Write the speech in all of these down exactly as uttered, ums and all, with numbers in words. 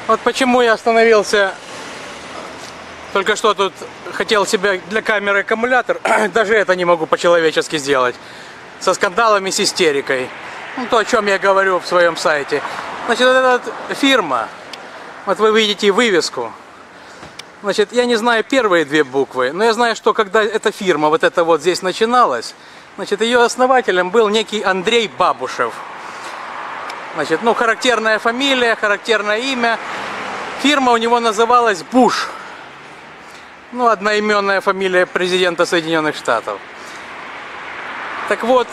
Вот почему я остановился. Только что тут хотел себе для камеры аккумулятор. Даже это не могу по-человечески сделать. Со скандалами, с истерикой. Ну, то, о чем я говорю в своем сайте. Значит, вот эта фирма. Вот вы видите вывеску. Значит, я не знаю первые две буквы, но я знаю, что когда эта фирма вот эта вот здесь начиналась, значит, ее основателем был некий Андрей Бабушев. Значит, ну, характерная фамилия, характерное имя. Фирма у него называлась Буш. Ну, одноименная фамилия президента Соединенных Штатов. Так вот,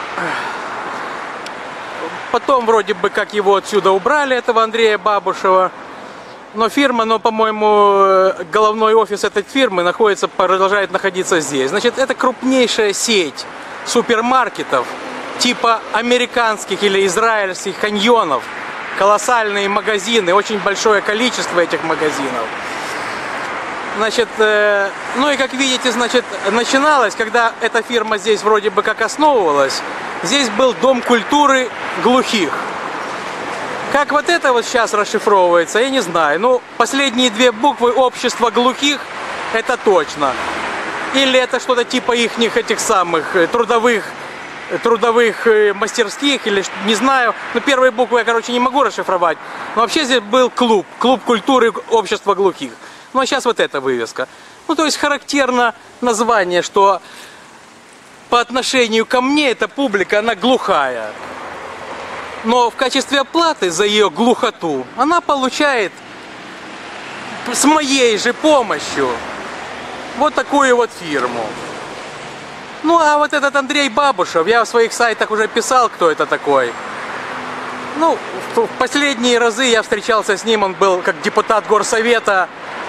потом вроде бы как его отсюда убрали, этого Андрея Бабушева. Но фирма, но, по-моему, головной офис этой фирмы находится, продолжает находиться здесь. Значит, это крупнейшая сеть супермаркетов типа американских или израильских каньонов. Колоссальные магазины, очень большое количество этих магазинов. Значит, э, ну и как видите, значит, начиналось, когда эта фирма здесь вроде бы как основывалась, здесь был дом культуры глухих. Как вот это вот сейчас расшифровывается, я не знаю. Ну, последние две буквы общества глухих, это точно. Или это что-то типа ихних этих самых трудовых, трудовых мастерских, или не знаю. Ну, первые буквы я, короче, не могу расшифровать. Но вообще здесь был клуб, клуб культуры общества глухих. Ну, а сейчас вот эта вывеска. Ну, то есть характерно название, что по отношению ко мне эта публика, она глухая. Но в качестве оплаты за ее глухоту она получает с моей же помощью вот такую вот фирму. Ну а вот этот Андрей Бабушев, я в своих сайтах уже писал, кто это такой. Ну, в последние разы я встречался с ним, он был как депутат горсовета,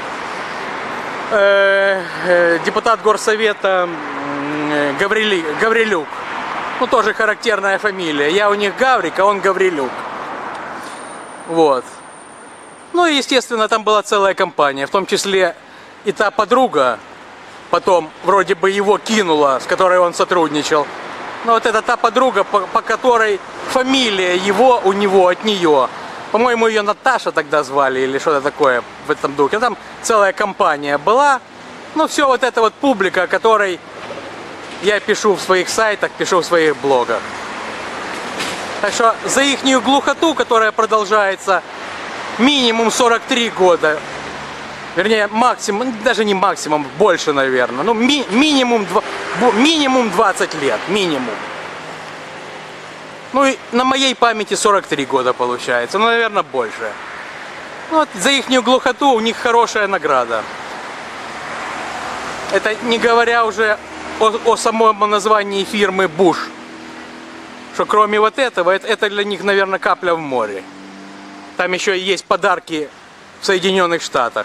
э, э, депутат горсовета э, Гаврили, Гаврилюк. Ну, тоже характерная фамилия. Я у них Гаврик, а он Гаврилюк. Вот. Ну и, естественно, там была целая компания. В том числе и та подруга, потом вроде бы его кинула, с которой он сотрудничал. Но вот это та подруга, по, по которой фамилия его у него, от нее. По-моему, ее Наташа тогда звали или что-то такое в этом духе. Там целая компания была. Ну, все вот эта вот публика, которой я пишу в своих сайтах, пишу в своих блогах. Так что за ихнюю глухоту, которая продолжается минимум сорок три года, вернее максимум, даже не максимум, больше, наверное, ну ми минимум, минимум двадцать лет, минимум. Ну и на моей памяти сорок три года получается, ну, наверное, больше. Ну, вот за ихнюю глухоту у них хорошая награда. Это не говоря уже О, о самом названии фирмы Буш. Что кроме вот этого, это, это для них, наверное, капля в море. Там еще есть подарки в Соединенных Штатах.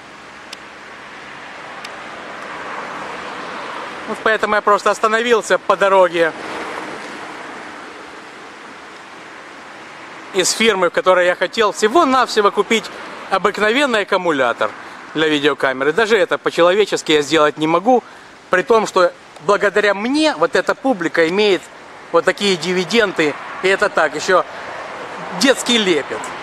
Вот поэтому я просто остановился по дороге из фирмы, в которой я хотел всего-навсего купить обыкновенный аккумулятор для видеокамеры. Даже это по-человечески я сделать не могу. При том, что благодаря мне вот эта публика имеет вот такие дивиденды. И это так, еще детский лепет.